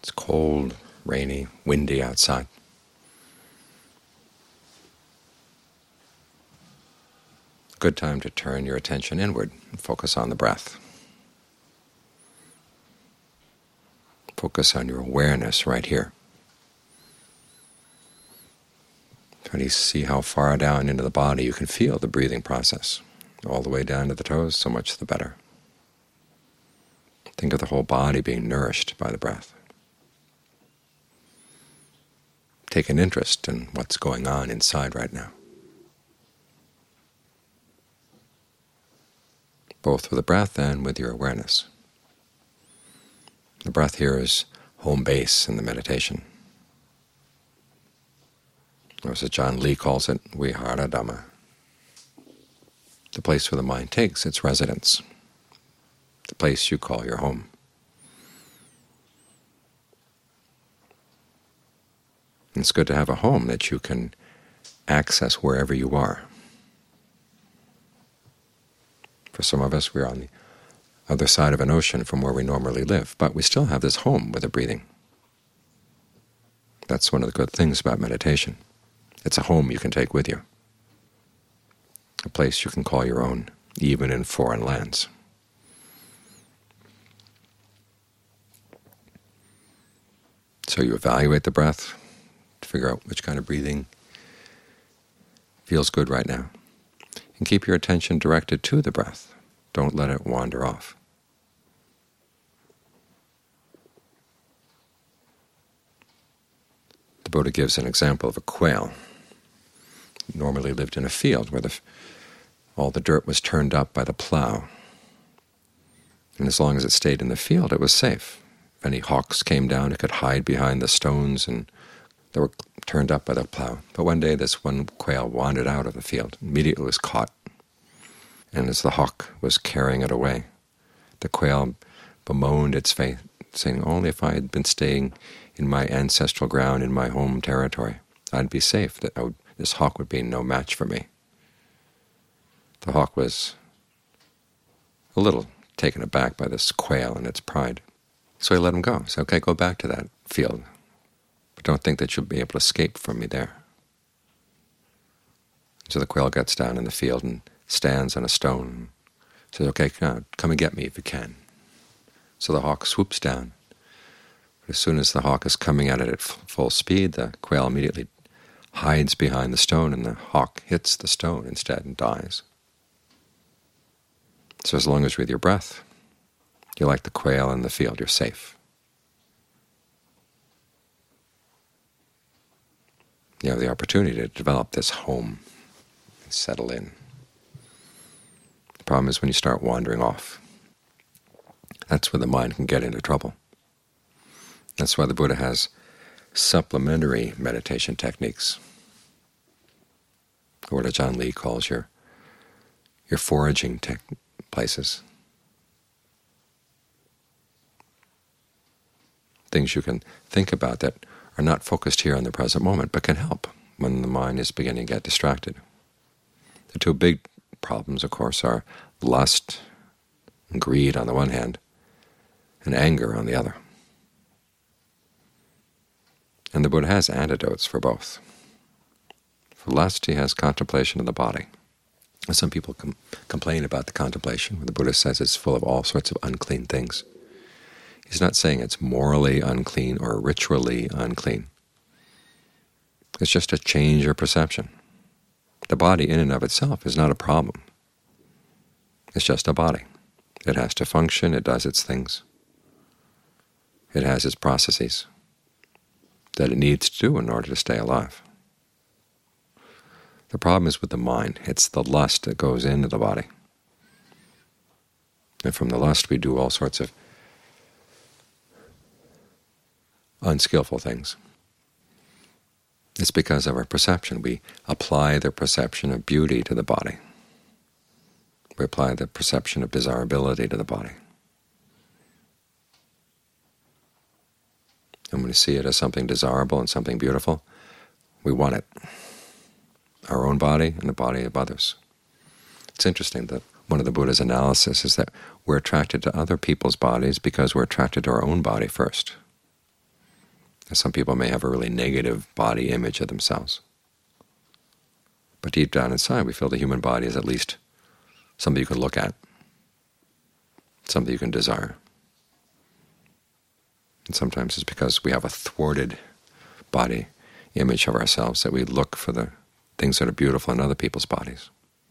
It's cold, rainy, windy outside. Good time to turn your attention inward and focus on the breath. Focus on your awareness right here. Try to see how far down into the body you can feel the breathing process. All the way down to the toes, so much the better. Think of the whole body being nourished by the breath. Take an interest in what's going on inside right now, both with the breath and with your awareness. The breath here is home base in the meditation. Or as John Lee calls it, Vihara Dhamma, the place where the mind takes its residence, the place you call your home. And it's good to have a home that you can access wherever you are. For some of us, we're on the other side of an ocean from where we normally live, but we still have this home with the breathing. That's one of the good things about meditation. It's a home you can take with you, a place you can call your own, even in foreign lands. So you evaluate the breath to figure out which kind of breathing feels good right now, and keep your attention directed to the breath. Don't let it wander off. The Buddha gives an example of a quail. It normally lived in a field where all the dirt was turned up by the plow, and as long as it stayed in the field, it was safe. If any hawks came down, it could hide behind the stones and they were turned up by the plow. But one day this one quail wandered out of the field, immediately was caught. And as the hawk was carrying it away, the quail bemoaned its fate, saying, "Only if I had been staying in my ancestral ground, in my home territory, I'd be safe. This hawk would be no match for me." The hawk was a little taken aback by this quail and its pride. So he let him go. He said, "Okay, go back to that field, but don't think that you'll be able to escape from me there." So the quail gets down in the field and stands on a stone and says, "Okay, come and get me if you can." So the hawk swoops down. But as soon as the hawk is coming at it at full speed, the quail immediately hides behind the stone, and the hawk hits the stone instead and dies. So as long as you're with your breath, you're like the quail in the field, you're safe. You have the opportunity to develop this home and settle in. The problem is when you start wandering off. That's where the mind can get into trouble. That's why the Buddha has supplementary meditation techniques, or what John Lee calls your foraging places. Things you can think about that are not focused here on the present moment, but can help when the mind is beginning to get distracted. The two big problems, of course, are lust and greed on the one hand, and anger on the other. And the Buddha has antidotes for both. For lust, he has contemplation of the body. Some people complain about the contemplation, where the Buddha says it's full of all sorts of unclean things. He's not saying it's morally unclean or ritually unclean. It's just a change of perception. The body in and of itself is not a problem. It's just a body. It has to function, it does its things. It has its processes that it needs to do in order to stay alive. The problem is with the mind. It's the lust that goes into the body. And from the lust we do all sorts of unskillful things. It's because of our perception. We apply the perception of beauty to the body. We apply the perception of desirability to the body. And when we see it as something desirable and something beautiful, we want it. Our own body and the body of others. It's interesting that one of the Buddha's analysis is that we're attracted to other people's bodies because we're attracted to our own body first. Some people may have a really negative body image of themselves. But deep down inside, we feel the human body is at least something you can look at, something you can desire. And sometimes it's because we have a thwarted body image of ourselves that we look for the things that are beautiful in other people's bodies,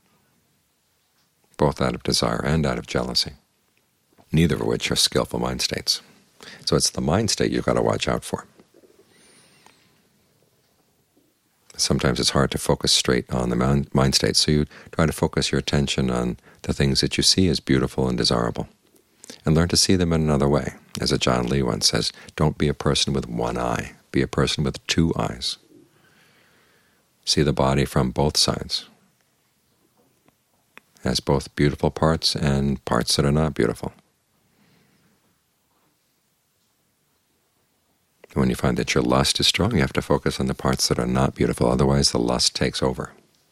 both out of desire and out of jealousy, neither of which are skillful mind states. So it's the mind state you've got to watch out for. Sometimes it's hard to focus straight on the mind state, so you try to focus your attention on the things that you see as beautiful and desirable, and learn to see them in another way. As John Lee once says, don't be a person with one eye, be a person with two eyes. See the body from both sides. It has both beautiful parts and parts that are not beautiful. When you find that your lust is strong, you have to focus on the parts that are not beautiful, otherwise the lust takes over.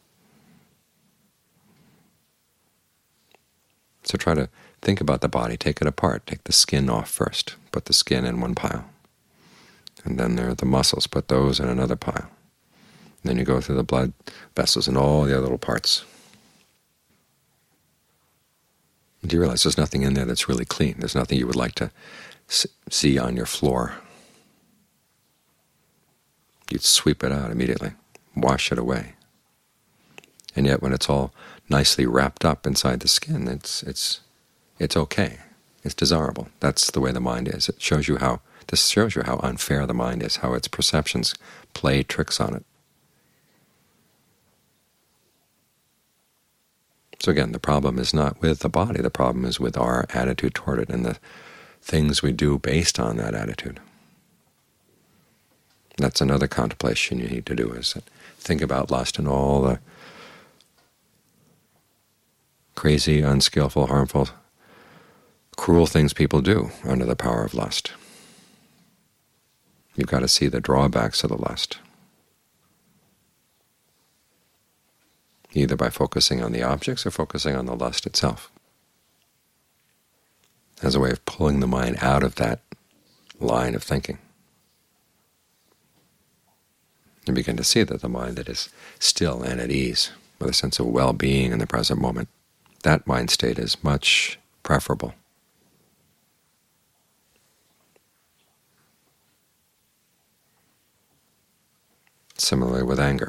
So try to think about the body, take it apart, take the skin off first, put the skin in one pile. And then there are the muscles, put those in another pile. And then you go through the blood vessels and all the other little parts. And you realize there's nothing in there that's really clean. There's nothing you would like to see on your floor. You'd sweep it out immediately, wash it away. And yet when it's all nicely wrapped up inside the skin, it's okay. It's desirable. That's the way the mind is. This shows you how unfair the mind is, how its perceptions play tricks on it. So again, the problem is not with the body. The problem is with our attitude toward it and the things we do based on that attitude. That's another contemplation you need to do, is that think about lust and all the crazy, unskillful, harmful, cruel things people do under the power of lust. You've got to see the drawbacks of the lust, either by focusing on the objects or focusing on the lust itself, as a way of pulling the mind out of that line of thinking. You begin to see that the mind that is still and at ease, with a sense of well-being in the present moment, that mind state is much preferable. Similarly with anger.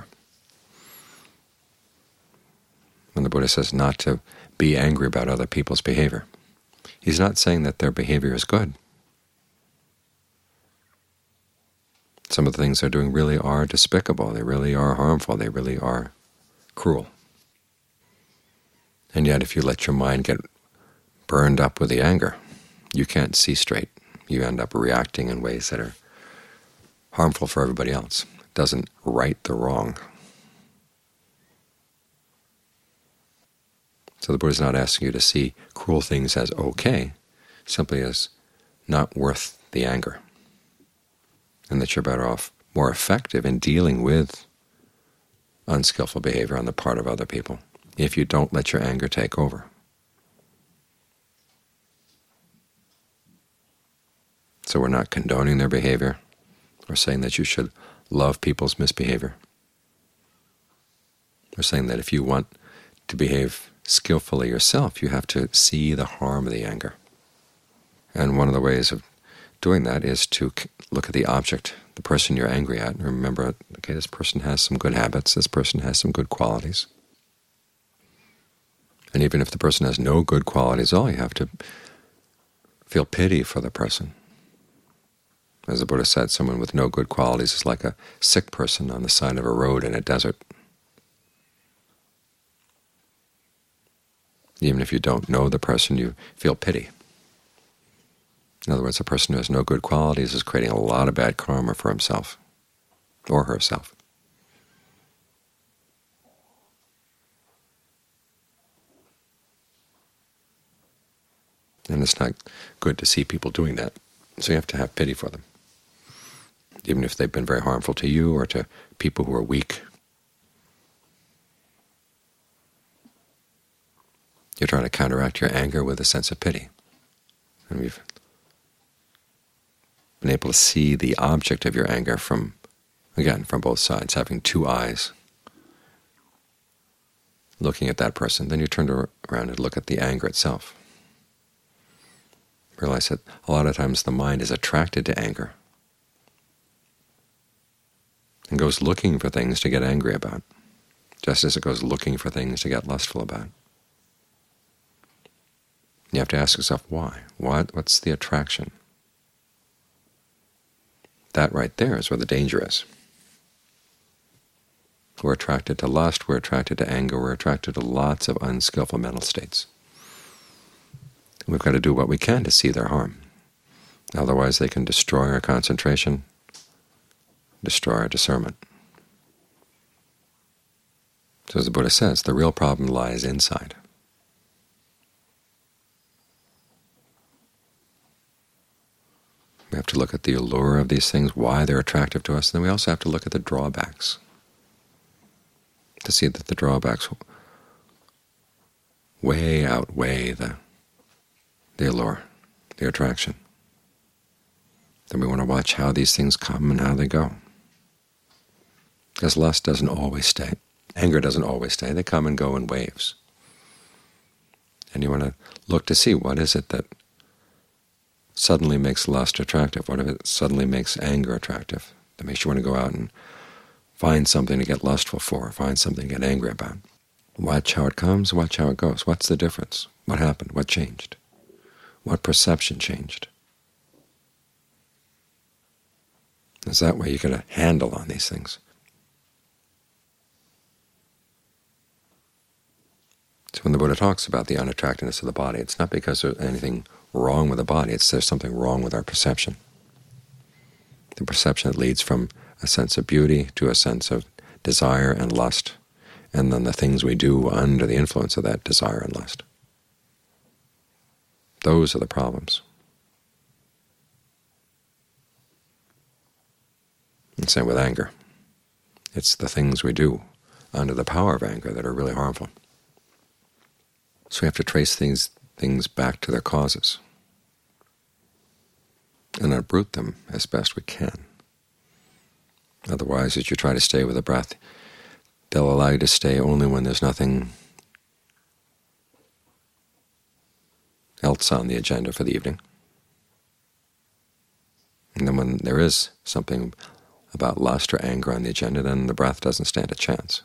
When the Buddha says not to be angry about other people's behavior, he's not saying that their behavior is good. Some of the things they're doing really are despicable, they really are harmful, they really are cruel. And yet if you let your mind get burned up with the anger, you can't see straight. You end up reacting in ways that are harmful for everybody else. It doesn't right the wrong. So the Buddha is not asking you to see cruel things as okay, simply as not worth the anger, and that you're better off, more effective in dealing with unskillful behavior on the part of other people if you don't let your anger take over. So we're not condoning their behavior or saying that you should love people's misbehavior. We're saying that if you want to behave skillfully yourself, you have to see the harm of the anger. And one of the ways of doing that is to look at the object, the person you're angry at, and remember, okay, this person has some good habits, this person has some good qualities. And even if the person has no good qualities at all, you have to feel pity for the person. As the Buddha said, someone with no good qualities is like a sick person on the side of a road in a desert. Even if you don't know the person, you feel pity. In other words, a person who has no good qualities is creating a lot of bad karma for himself or herself. And it's not good to see people doing that, so you have to have pity for them, even if they've been very harmful to you or to people who are weak. You're trying to counteract your anger with a sense of pity. And we've been able to see the object of your anger from, again, from both sides, having two eyes looking at that person, then you turn around and look at the anger itself. Realize that a lot of times the mind is attracted to anger and goes looking for things to get angry about, just as it goes looking for things to get lustful about. You have to ask yourself, why? What's the attraction? That right there is where the danger is. We're attracted to lust, we're attracted to anger, we're attracted to lots of unskillful mental states. We've got to do what we can to see their harm. Otherwise they can destroy our concentration, destroy our discernment. So as the Buddha says, the real problem lies inside. We have to look at the allure of these things, why they're attractive to us, and then we also have to look at the drawbacks, to see that the drawbacks way outweigh the allure, the attraction. Then we want to watch how these things come and how they go. Because lust doesn't always stay. Anger doesn't always stay. They come and go in waves. And you want to look to see what is it that suddenly makes lust attractive, what if it suddenly makes anger attractive, that makes you want to go out and find something to get lustful for, find something to get angry about. Watch how it comes, watch how it goes. What's the difference? What happened? What changed? What perception changed? Is that way you get a handle on these things. So when the Buddha talks about the unattractiveness of the body, it's not because there's anything wrong with the body, it's there's something wrong with our perception. The perception that leads from a sense of beauty to a sense of desire and lust, and then the things we do under the influence of that desire and lust. Those are the problems. And same with anger. It's the things we do under the power of anger that are really harmful. So we have to trace things back to their causes and uproot them as best we can. Otherwise, as you try to stay with the breath, they'll allow you to stay only when there's nothing else on the agenda for the evening. And then when there is something about lust or anger on the agenda, then the breath doesn't stand a chance.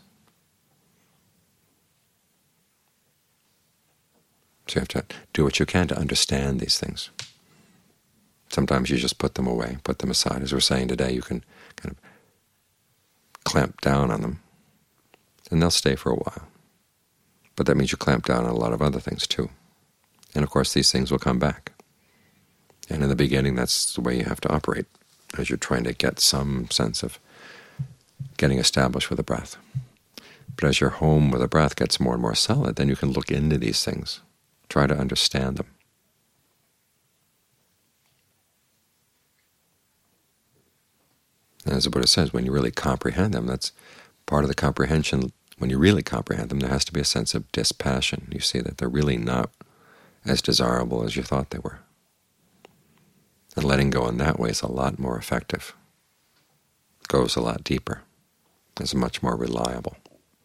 So you have to do what you can to understand these things. Sometimes you just put them away, put them aside. As we're saying today, you can kind of clamp down on them, and they'll stay for a while. But that means you clamp down on a lot of other things too. And of course these things will come back. And in the beginning that's the way you have to operate, as you're trying to get some sense of getting established with the breath. But as your home with the breath gets more and more solid, then you can look into these things, try to understand them. And as the Buddha says, when you really comprehend them, that's part of the comprehension. When you really comprehend them, there has to be a sense of dispassion. You see that they're really not as desirable as you thought they were. And letting go in that way is a lot more effective. It goes a lot deeper. It's much more reliable.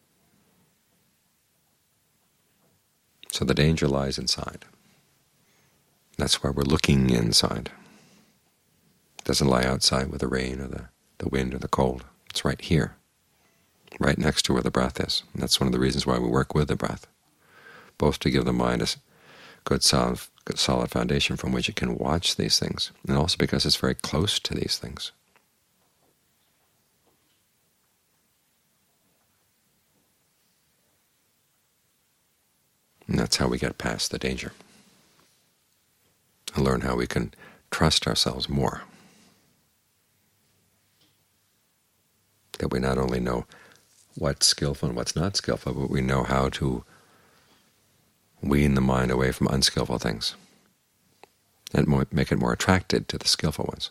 So the danger lies inside. That's why we're looking inside. It doesn't lie outside with the rain or the wind or the cold. It's right here, right next to where the breath is. And that's one of the reasons why we work with the breath, both to give the mind a good solid foundation from which it can watch these things, and also because it's very close to these things. And that's how we get past the danger and learn how we can trust ourselves more. That we not only know what's skillful and what's not skillful, but we know how to wean the mind away from unskillful things and make it more attracted to the skillful ones.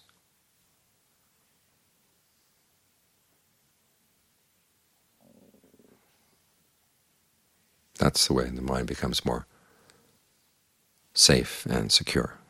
That's the way the mind becomes more safe and secure.